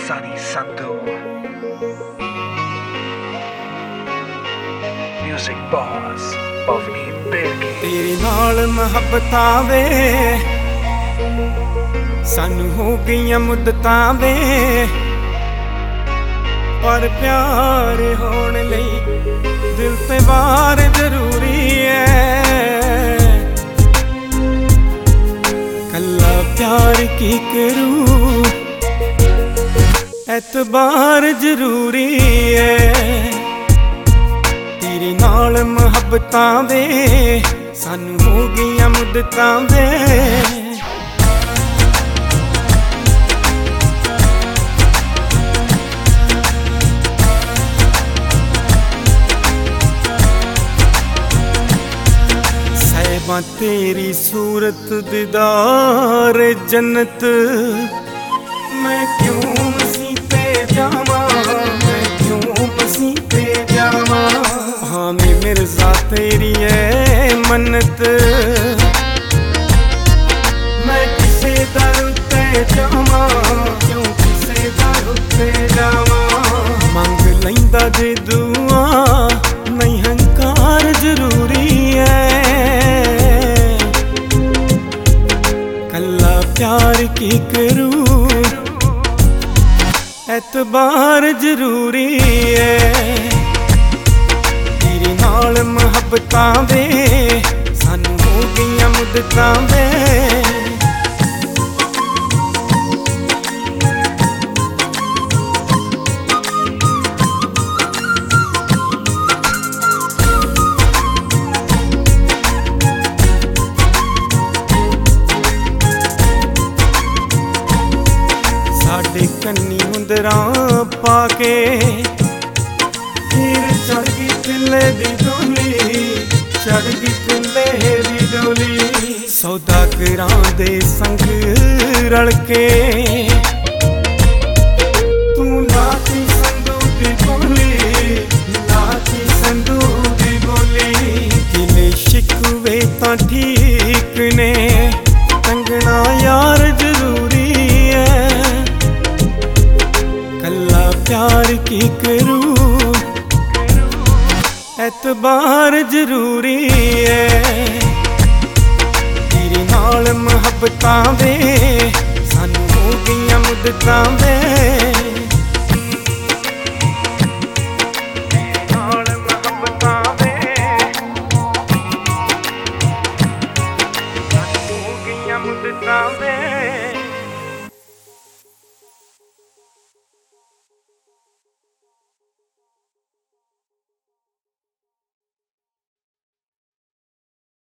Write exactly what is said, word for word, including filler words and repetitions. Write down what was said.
Sunny Sandhu. Music boss Pavni Berge. तेरे नाल मुहब्बतां वे सानू हो गईयां मुद्दतां वे, पर प्यार होने लई दिल ते वार जरूरी है। कल्ला प्यार की करूं एतबार जरूरी है। तेरे नाल मुहब्बतां वे सानू हो गईयां मुद्दतां वे। सैबा तेरी सूरत दीदार जन्नत, मैं क्यों मसीते जावा, मैं क्यों मसीते जावा। हामी मिर्जा तेरी है मन्नत, मैं किसे दर ते जावा, क्यों किसे दर ते जावा। मंग लैंदा जे दुआ नहीं हंकार जरूरी है। कल्ला प्यार की करूं एतबार जरूरी है। तेरे नाल मुहब्बतां वे सानू हो गईयां मुद्दतां वे। साडे कन्नी मुंदरां पाके हीर चढ़ गई तिल्ले दी डोली, चढ़ गई तिल्ले दी डोली। सौदागरां दे संग रल के तू लाती संदू दी बोली, लाती संदू दी बोली। गिले शिकवे तां ठीक ने, तंगना यार जरूरी है। कल्ला प्यार की करूं एतबार जरूरी है। तेरे नाल मुहब्बतां वे सानू हो गईयां मुद्दतां वे। तेरे नाल मुहब्बतां वे सानू हो गईयां मुद्दतां वे।